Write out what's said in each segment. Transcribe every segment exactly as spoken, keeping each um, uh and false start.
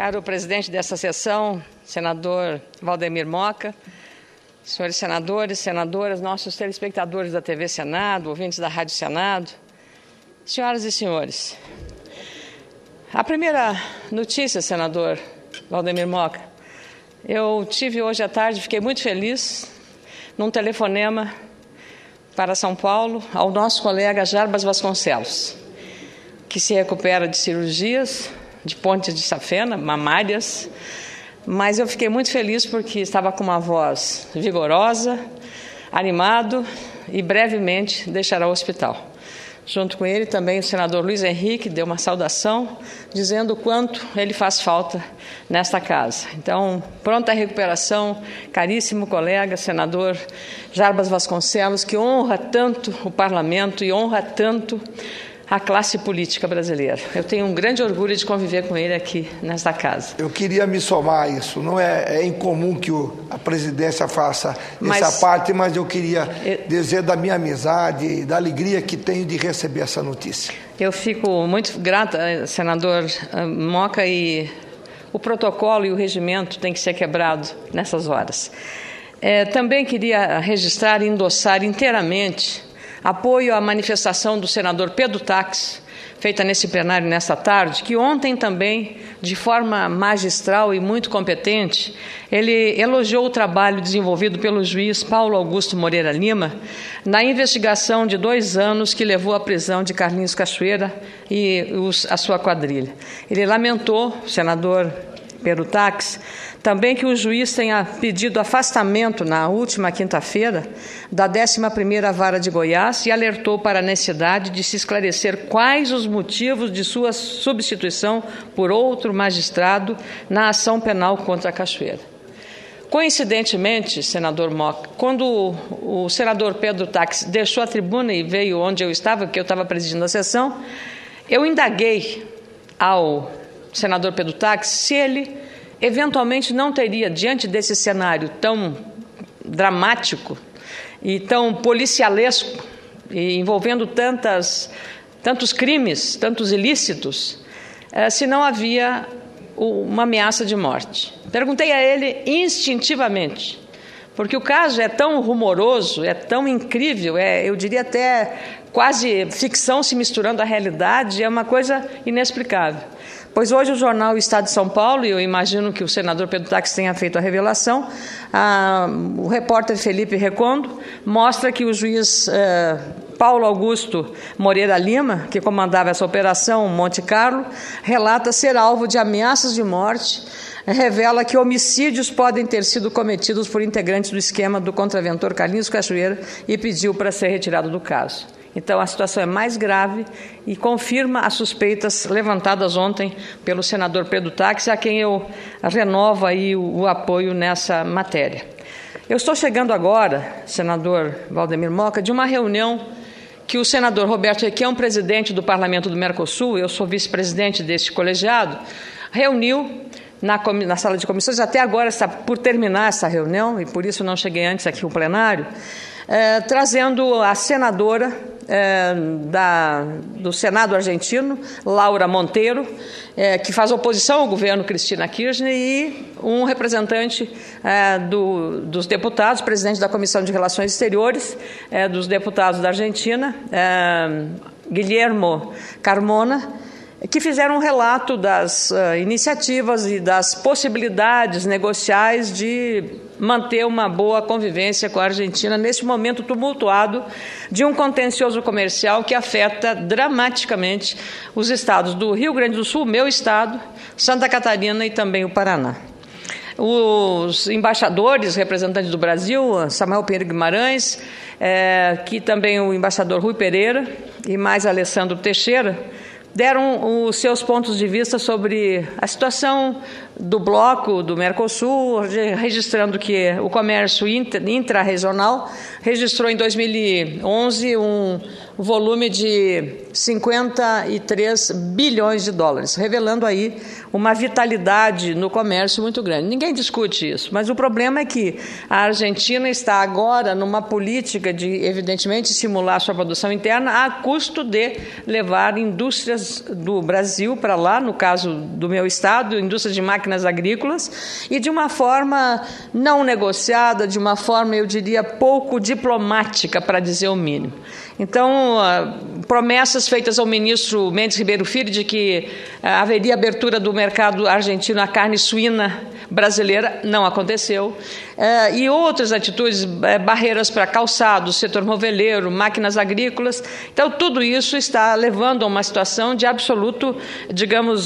Caro presidente dessa sessão, senador Valdemir Moca, senhores senadores, senadoras, nossos telespectadores da T V Senado, ouvintes da Rádio Senado, senhoras e senhores, a primeira notícia, senador Valdemir Moca, eu tive hoje à tarde, fiquei muito feliz, num telefonema para São Paulo, ao nosso colega Jarbas Vasconcelos, que se recupera de cirurgias, de ponte de safena, mamárias, mas eu fiquei muito feliz porque estava com uma voz vigorosa, animado e brevemente deixará o hospital. Junto com ele também o senador Luiz Henrique deu uma saudação, dizendo o quanto ele faz falta nesta casa. Então, pronta recuperação, caríssimo colega, senador Jarbas Vasconcelos, que honra tanto o parlamento e honra tanto a classe política brasileira. Eu tenho um grande orgulho de conviver com ele aqui nesta casa. Eu queria me somar a isso. Não é, é incomum que o, a presidência faça mas, essa parte, mas eu queria eu, dizer da minha amizade e da alegria que tenho de receber essa notícia. Eu fico muito grata, senador Moca, e o protocolo e o regimento têm que ser quebrado nessas horas. É, também queria registrar e endossar inteiramente apoio à manifestação do senador Pedro Taques, feita nesse plenário nesta tarde, que ontem também, de forma magistral e muito competente, ele elogiou o trabalho desenvolvido pelo juiz Paulo Augusto Moreira Lima na investigação de dois anos que levou à prisão de Carlinhos Cachoeira e os, a sua quadrilha. Ele lamentou, o senador Pedro Taques, também que o juiz tenha pedido afastamento na última quinta-feira da décima primeira Vara de Goiás e alertou para a necessidade de se esclarecer quais os motivos de sua substituição por outro magistrado na ação penal contra a Cachoeira. Coincidentemente, senador Moca, quando o, o senador Pedro Taques deixou a tribuna e veio onde eu estava, porque eu estava presidindo a sessão, eu indaguei ao senador Pedro Taques se ele eventualmente não teria, diante desse cenário tão dramático e tão policialesco, e envolvendo tantas, tantos crimes, tantos ilícitos, eh, se não havia uma ameaça de morte. Perguntei a ele instintivamente, porque o caso é tão rumoroso, é tão incrível, é, eu diria até quase ficção se misturando à realidade, é uma coisa inexplicável. Pois hoje o jornal Estado de São Paulo, e eu imagino que o senador Pedro Taques tenha feito a revelação, a, o repórter Felipe Recondo mostra que o juiz eh, Paulo Augusto Moreira Lima, que comandava essa operação Monte Carlo, relata ser alvo de ameaças de morte, revela que homicídios podem ter sido cometidos por integrantes do esquema do contraventor Carlinhos Cachoeira e pediu para ser retirado do caso. Então, a situação é mais grave e confirma as suspeitas levantadas ontem pelo senador Pedro Taques, a quem eu renovo aí o, o apoio nessa matéria. Eu estou chegando agora, senador Valdemir Moca, de uma reunião que o senador Roberto Requião, presidente do Parlamento do Mercosul, eu sou vice-presidente deste colegiado, reuniu na, na sala de comissões, até agora está por terminar essa reunião, e por isso não cheguei antes aqui no plenário, eh, trazendo a senadora É, da, do Senado argentino, Laura Monteiro, é, que faz oposição ao governo Cristina Kirchner, e um representante é, do, dos deputados, presidente da Comissão de Relações Exteriores, é, dos deputados da Argentina, é, Guilhermo Carmona, que fizeram um relato das uh, iniciativas e das possibilidades negociais de manter uma boa convivência com a Argentina nesse momento tumultuado de um contencioso comercial que afeta dramaticamente os estados do Rio Grande do Sul, meu estado, Santa Catarina e também o Paraná. Os embaixadores, representantes do Brasil, Samuel Pinheiro Guimarães, é, que também o embaixador Rui Pereira e mais Alessandro Teixeira, deram os seus pontos de vista sobre a situação do bloco do Mercosul, registrando que o comércio intra-regional registrou em dois mil e onze um volume de cinquenta e três bilhões de dólares, revelando aí uma vitalidade no comércio muito grande. Ninguém discute isso, mas o problema é que a Argentina está agora numa política de, evidentemente, estimular a sua produção interna a custo de levar indústrias do Brasil para lá, no caso do meu estado, indústrias de máquinas agrícolas, e de uma forma não negociada, de uma forma, eu diria, pouco diplomática, para dizer o mínimo. Então, promessas feitas ao ministro Mendes Ribeiro Filho de que haveria abertura do mercado argentino à carne suína brasileira, não aconteceu. E outras atitudes, barreiras para calçados, setor moveleiro, máquinas agrícolas. Então, tudo isso está levando a uma situação de absoluto, digamos,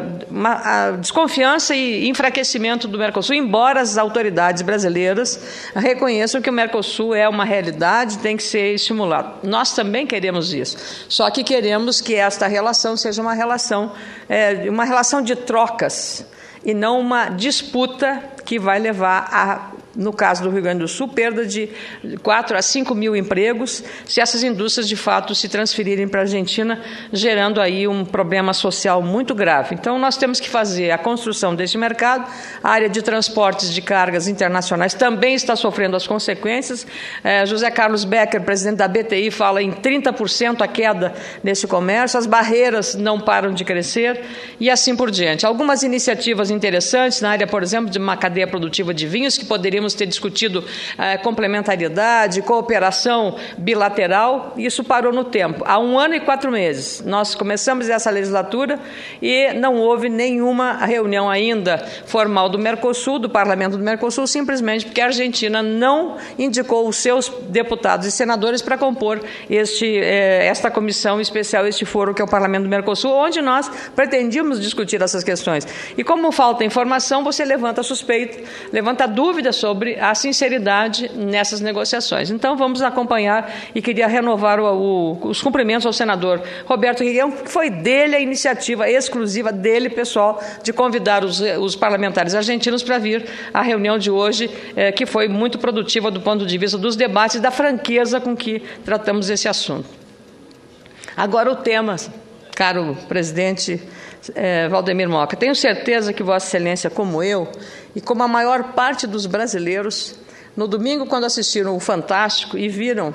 uma desconfiança e enfraquecimento do Mercosul, embora as autoridades brasileiras reconheçam que o Mercosul é uma realidade, tem que ser estimulado. Nós também queremos isso, só que queremos que esta relação seja uma relação, é, uma relação de trocas e não uma disputa que vai levar a, no caso do Rio Grande do Sul, perda de quatro a cinco mil empregos, se essas indústrias de fato se transferirem para a Argentina, gerando aí um problema social muito grave. Então, nós temos que fazer a construção deste mercado. A área de transportes de cargas internacionais também está sofrendo as consequências. É, José Carlos Becker, presidente da B T I, fala em trinta por cento a queda nesse comércio, as barreiras não param de crescer e assim por diante. Algumas iniciativas interessantes na área, por exemplo, de uma cadeia produtiva de vinhos, que poderíamos ter discutido eh, complementariedade, cooperação bilateral, isso parou no tempo. Há um ano e quatro meses, nós começamos essa legislatura e não houve nenhuma reunião ainda formal do Mercosul, do Parlamento do Mercosul, simplesmente porque a Argentina não indicou os seus deputados e senadores para compor este, eh, esta comissão especial, este foro que é o Parlamento do Mercosul, onde nós pretendíamos discutir essas questões. E como falta informação, você levanta suspeita, levanta dúvidas sobre a sinceridade nessas negociações. Então, vamos acompanhar e queria renovar o, o, os cumprimentos ao senador Roberto Regueiro, que foi dele a iniciativa exclusiva dele, pessoal, de convidar os, os parlamentares argentinos para vir à reunião de hoje, eh, que foi muito produtiva do ponto de vista dos debates e da franqueza com que tratamos esse assunto. Agora o tema, caro presidente eh, Valdemir Moca. Tenho certeza que Vossa Excelência, como eu, e como a maior parte dos brasileiros, no domingo, quando assistiram o Fantástico e viram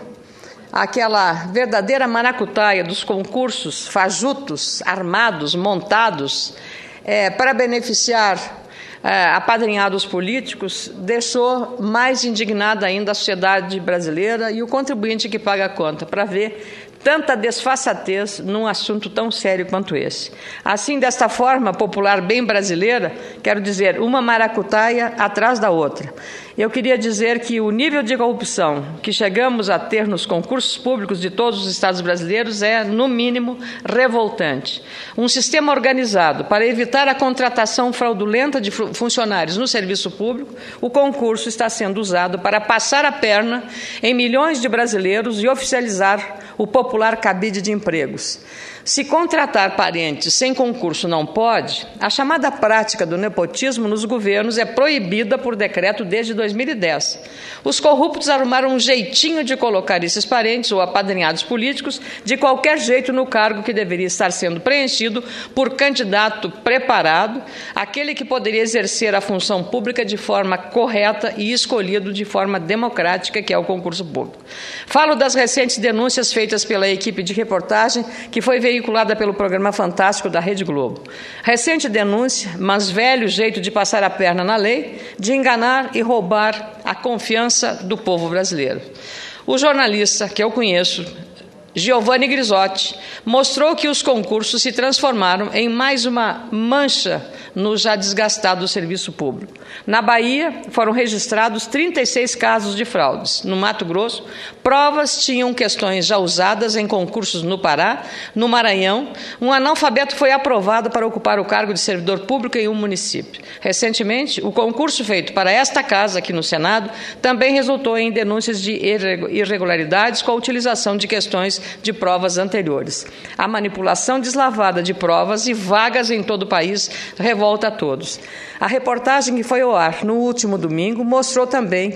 aquela verdadeira maracutaia dos concursos fajutos, armados, montados, é, para beneficiar é, apadrinhados políticos, deixou mais indignada ainda a sociedade brasileira e o contribuinte que paga a conta, para ver tanta desfaçatez num assunto tão sério quanto esse. Assim, desta forma popular bem brasileira, quero dizer, uma maracutaia atrás da outra. Eu queria dizer que o nível de corrupção que chegamos a ter nos concursos públicos de todos os estados brasileiros é, no mínimo, revoltante. Um sistema organizado para evitar a contratação fraudulenta de funcionários no serviço público, o concurso está sendo usado para passar a perna em milhões de brasileiros e oficializar o popular cabide de empregos. Se contratar parentes sem concurso não pode, a chamada prática do nepotismo nos governos é proibida por decreto desde dois mil e dez. Os corruptos arrumaram um jeitinho de colocar esses parentes ou apadrinhados políticos de qualquer jeito no cargo que deveria estar sendo preenchido por candidato preparado, aquele que poderia exercer a função pública de forma correta e escolhido de forma democrática, que é o concurso público. Falo das recentes denúncias feitas pela equipe de reportagem que foi veiculada pelo programa Fantástico da Rede Globo. Recente denúncia, mas velho jeito de passar a perna na lei, de enganar e roubar a confiança do povo brasileiro. O jornalista que eu conheço, Giovanni Grisotti, mostrou que os concursos se transformaram em mais uma mancha no já desgastado serviço público. Na Bahia, foram registrados trinta e seis casos de fraudes. No Mato Grosso, provas tinham questões já usadas em concursos no Pará. No Maranhão, um analfabeto foi aprovado para ocupar o cargo de servidor público em um município. Recentemente, o concurso feito para esta casa aqui no Senado também resultou em denúncias de irregularidades com a utilização de questões de provas anteriores. A manipulação deslavada de provas e vagas em todo o país revolta a todos. A reportagem que foi ao ar no último domingo mostrou também que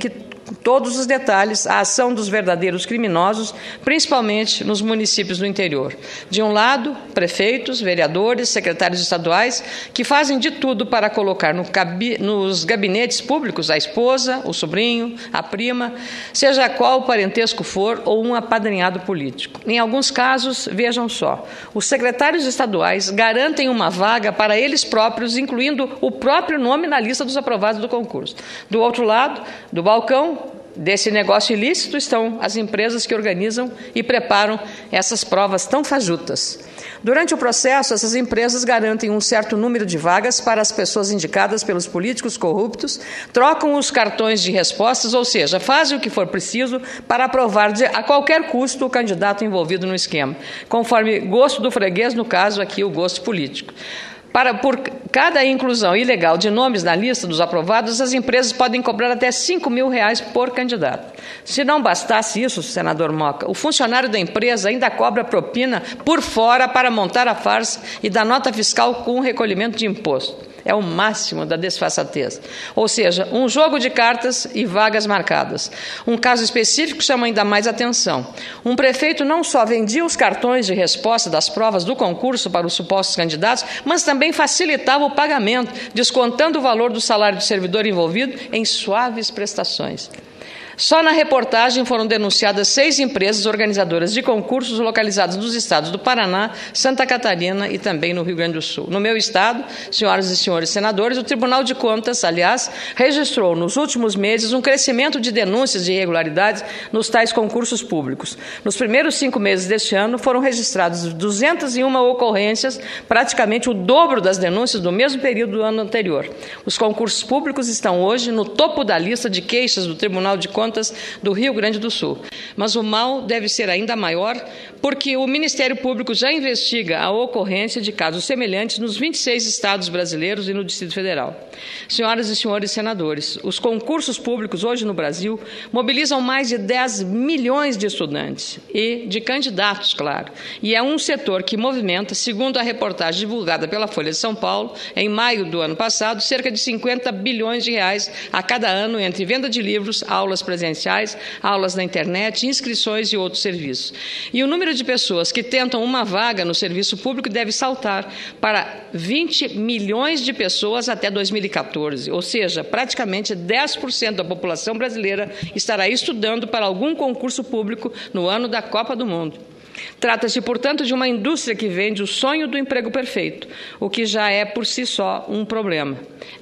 todos os detalhes a ação dos verdadeiros criminosos, principalmente nos municípios do interior. De um lado, prefeitos, vereadores, secretários estaduais, que fazem de tudo para colocar no cabi- nos gabinetes públicos a esposa, o sobrinho, a prima, seja qual o parentesco for, ou um apadrinhado político. Em alguns casos, vejam só, os secretários estaduais garantem uma vaga para eles próprios, incluindo o próprio nome na lista dos aprovados do concurso. Do outro lado do balcão desse negócio ilícito estão as empresas que organizam e preparam essas provas tão fajutas. Durante o processo, essas empresas garantem um certo número de vagas para as pessoas indicadas pelos políticos corruptos, trocam os cartões de respostas, ou seja, fazem o que for preciso para aprovar de, a qualquer custo o candidato envolvido no esquema, conforme gosto do freguês, no caso aqui o gosto político. Para, por cada inclusão ilegal de nomes na lista dos aprovados, as empresas podem cobrar até cinco mil reais por candidato. Se não bastasse isso, senador Moca, o funcionário da empresa ainda cobra propina por fora para montar a farsa e dar nota fiscal com o recolhimento de imposto. É o máximo da desfaçatez. Ou seja, um jogo de cartas e vagas marcadas. Um caso específico chama ainda mais atenção. Um prefeito não só vendia os cartões de resposta das provas do concurso para os supostos candidatos, mas também facilitava o pagamento, descontando o valor do salário do servidor envolvido em suaves prestações. Só na reportagem foram denunciadas seis empresas organizadoras de concursos localizadas nos estados do Paraná, Santa Catarina e também no Rio Grande do Sul. No meu estado, senhoras e senhores senadores, o Tribunal de Contas, aliás, registrou nos últimos meses um crescimento de denúncias de irregularidades nos tais concursos públicos. Nos primeiros cinco meses deste ano, foram registradas duzentas e uma ocorrências, praticamente o dobro das denúncias do mesmo período do ano anterior. Os concursos públicos estão hoje no topo da lista de queixas do Tribunal de Contas do Rio Grande do Sul. Mas o mal deve ser ainda maior, porque o Ministério Público já investiga a ocorrência de casos semelhantes nos vinte e seis estados brasileiros e no Distrito Federal. Senhoras e senhores senadores, os concursos públicos hoje no Brasil mobilizam mais de dez milhões de estudantes e de candidatos, claro. E é um setor que movimenta, segundo a reportagem divulgada pela Folha de São Paulo, em maio do ano passado, cerca de cinquenta bilhões de reais a cada ano entre venda de livros, aulas presenciais, aulas na internet, inscrições e outros serviços. E o número de pessoas que tentam uma vaga no serviço público deve saltar para vinte milhões de pessoas até dois mil e quatorze, ou seja, praticamente dez por cento da população brasileira estará estudando para algum concurso público no ano da Copa do Mundo. Trata-se, portanto, de uma indústria que vende o sonho do emprego perfeito, o que já é por si só um problema.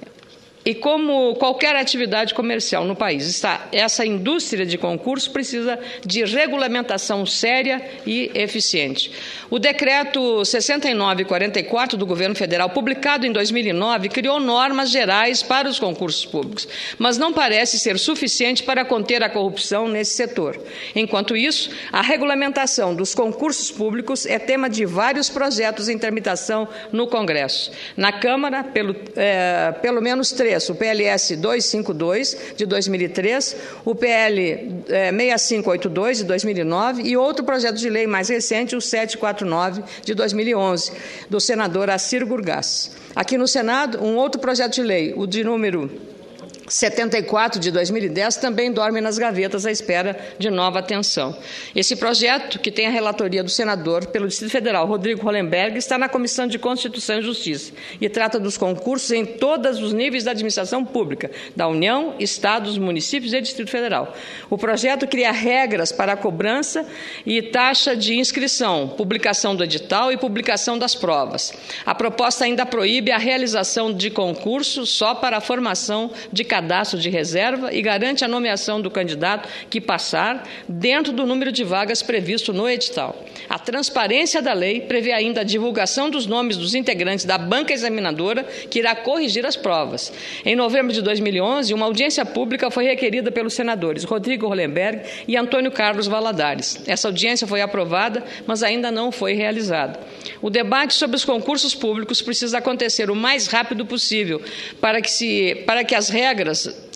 E como qualquer atividade comercial no país, está, essa indústria de concurso precisa de regulamentação séria e eficiente. O decreto sessenta e nove quarenta e quatro do governo federal, publicado em dois mil e nove, criou normas gerais para os concursos públicos, mas não parece ser suficiente para conter a corrupção nesse setor. Enquanto isso, a regulamentação dos concursos públicos é tema de vários projetos em tramitação no Congresso. Na Câmara, pelo, é, pelo menos três. O P L S duzentos e cinquenta e dois, de dois mil e três, o P L eh, seis cinco oito dois, de dois mil e nove, e outro projeto de lei mais recente, o setecentos e quarenta e nove, de dois mil e onze, do senador Assir Gurgás. Aqui no Senado, um outro projeto de lei, o de número setenta e quatro, de dois mil e dez, também dorme nas gavetas à espera de nova atenção. Esse projeto, que tem a relatoria do senador pelo Distrito Federal, Rodrigo Hollenberg, está na Comissão de Constituição e Justiça e trata dos concursos em todos os níveis da administração pública, da União, Estados, municípios e Distrito Federal. O projeto cria regras para a cobrança e taxa de inscrição, publicação do edital e publicação das provas. A proposta ainda proíbe a realização de concursos só para a formação de cadastro de reserva e garante a nomeação do candidato que passar dentro do número de vagas previsto no edital. A transparência da lei prevê ainda a divulgação dos nomes dos integrantes da banca examinadora que irá corrigir as provas. Em novembro de dois mil e onze, uma audiência pública foi requerida pelos senadores Rodrigo Hollenberg e Antônio Carlos Valadares. Essa audiência foi aprovada, mas ainda não foi realizada. O debate sobre os concursos públicos precisa acontecer o mais rápido possível para que, se, para que as regras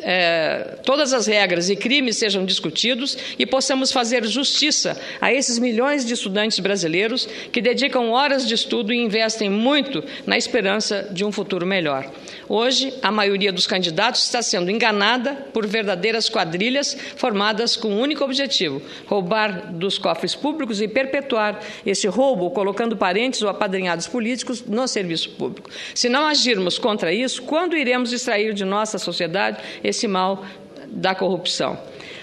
É, todas as regras e crimes sejam discutidos e possamos fazer justiça a esses milhões de estudantes brasileiros que dedicam horas de estudo e investem muito na esperança de um futuro melhor. Hoje, a maioria dos candidatos está sendo enganada por verdadeiras quadrilhas formadas com um único objetivo: roubar dos cofres públicos e perpetuar esse roubo, colocando parentes ou apadrinhados políticos no serviço público. Se não agirmos contra isso, quando iremos extrair de nossa sociedade esse mal da corrupção?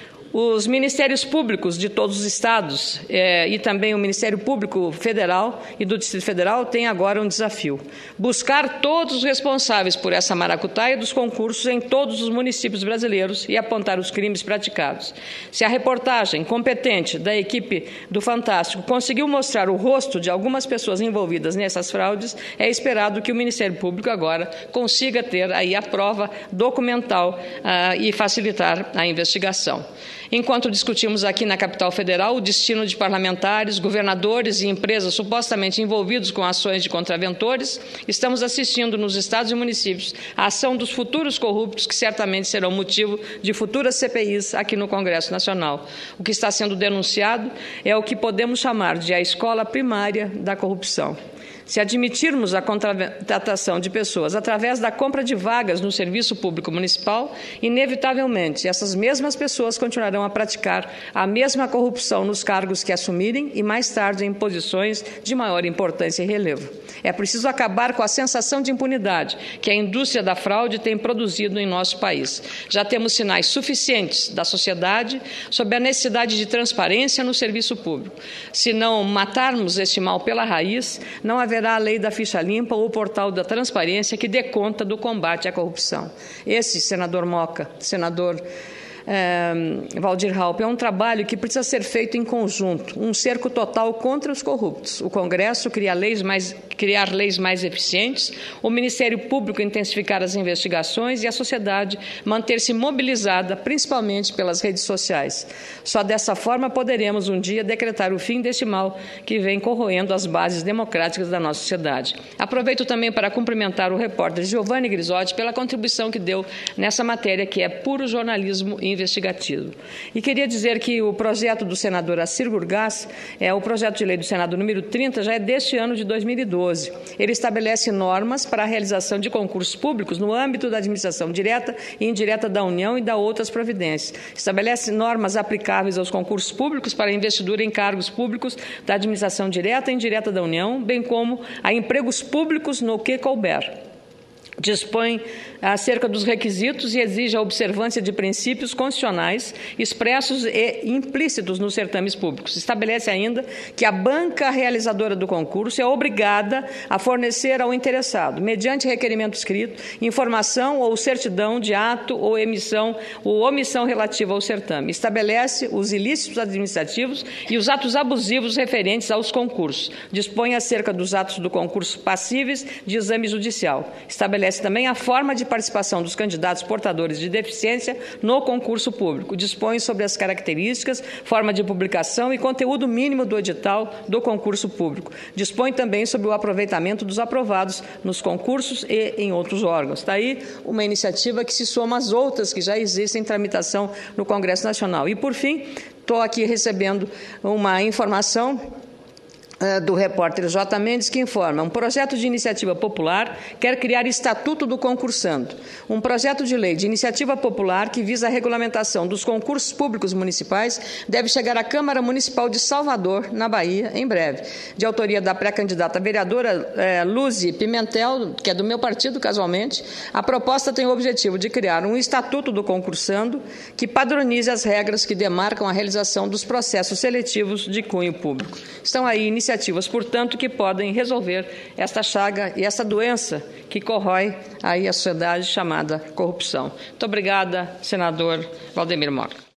Os ministérios públicos de todos os estados eh, e também o Ministério Público Federal e do Distrito Federal têm agora um desafio: buscar todos os responsáveis por essa maracutaia dos concursos em todos os municípios brasileiros e apontar os crimes praticados. Se a reportagem competente da equipe do Fantástico conseguiu mostrar o rosto de algumas pessoas envolvidas nessas fraudes, é esperado que o Ministério Público agora consiga ter aí a prova documental ah, e facilitar a investigação. Enquanto discutimos aqui na capital federal o destino de parlamentares, governadores e empresas supostamente envolvidos com ações de contraventores, estamos assistindo nos estados e municípios a ação dos futuros corruptos que certamente serão motivo de futuras C P Is aqui no Congresso Nacional. O que está sendo denunciado é o que podemos chamar de a escola primária da corrupção. Se admitirmos a contratação de pessoas através da compra de vagas no serviço público municipal, inevitavelmente essas mesmas pessoas continuarão a praticar a mesma corrupção nos cargos que assumirem e mais tarde em posições de maior importância e relevo. É preciso acabar com a sensação de impunidade que a indústria da fraude tem produzido em nosso país. Já temos sinais suficientes da sociedade sobre a necessidade de transparência no serviço público. Se não matarmos este mal pela raiz, não haverá haverá a lei da ficha limpa ou o portal da transparência que dê conta do combate à corrupção. Esse, senador Moca, senador É, Waldir Raupp, é um trabalho que precisa ser feito em conjunto, um cerco total contra os corruptos. O Congresso criar leis mais, criar leis mais eficientes, o Ministério Público intensificar as investigações e a sociedade manter-se mobilizada, principalmente pelas redes sociais. Só dessa forma poderemos um dia decretar o fim deste mal que vem corroendo as bases democráticas da nossa sociedade. Aproveito também para cumprimentar o repórter Giovanni Grisotti pela contribuição que deu nessa matéria, que é puro jornalismo investigativo. E queria dizer que o projeto do senador Assir Gurgás, é o projeto de lei do Senado número trinta, já é deste ano de dois mil e doze. Ele estabelece normas para a realização de concursos públicos no âmbito da administração direta e indireta da União e da outras providências. Estabelece normas aplicáveis aos concursos públicos para investidura em cargos públicos da administração direta e indireta da União, bem como a empregos públicos no que couber. Dispõe acerca dos requisitos e exige a observância de princípios constitucionais expressos e implícitos nos certames públicos. Estabelece ainda que a banca realizadora do concurso é obrigada a fornecer ao interessado, mediante requerimento escrito, informação ou certidão de ato ou emissão ou omissão relativa ao certame. Estabelece os ilícitos administrativos e os atos abusivos referentes aos concursos. Dispõe acerca dos atos do concurso passíveis de exame judicial. Estabelece Estabelece também a forma de participação dos candidatos portadores de deficiência no concurso público. Dispõe sobre as características, forma de publicação e conteúdo mínimo do edital do concurso público. Dispõe também sobre o aproveitamento dos aprovados nos concursos e em outros órgãos. Está aí uma iniciativa que se soma às outras que já existem em tramitação no Congresso Nacional. E, por fim, estou aqui recebendo uma informação do repórter J. Mendes, que informa: um projeto de iniciativa popular quer criar Estatuto do Concursando, um projeto de lei de iniciativa popular que visa a regulamentação dos concursos públicos municipais deve chegar à Câmara Municipal de Salvador, na Bahia, em breve. De autoria da pré-candidata vereadora eh, Luzi Pimentel, que é do meu partido, casualmente, a proposta tem o objetivo de criar um Estatuto do Concursando que padronize as regras que demarcam a realização dos processos seletivos de cunho público. Estão aí iniciativas Iniciativas, portanto, que podem resolver esta chaga e essa doença que corrói aí a sociedade chamada corrupção. Muito obrigada, senador Valdemir Moca.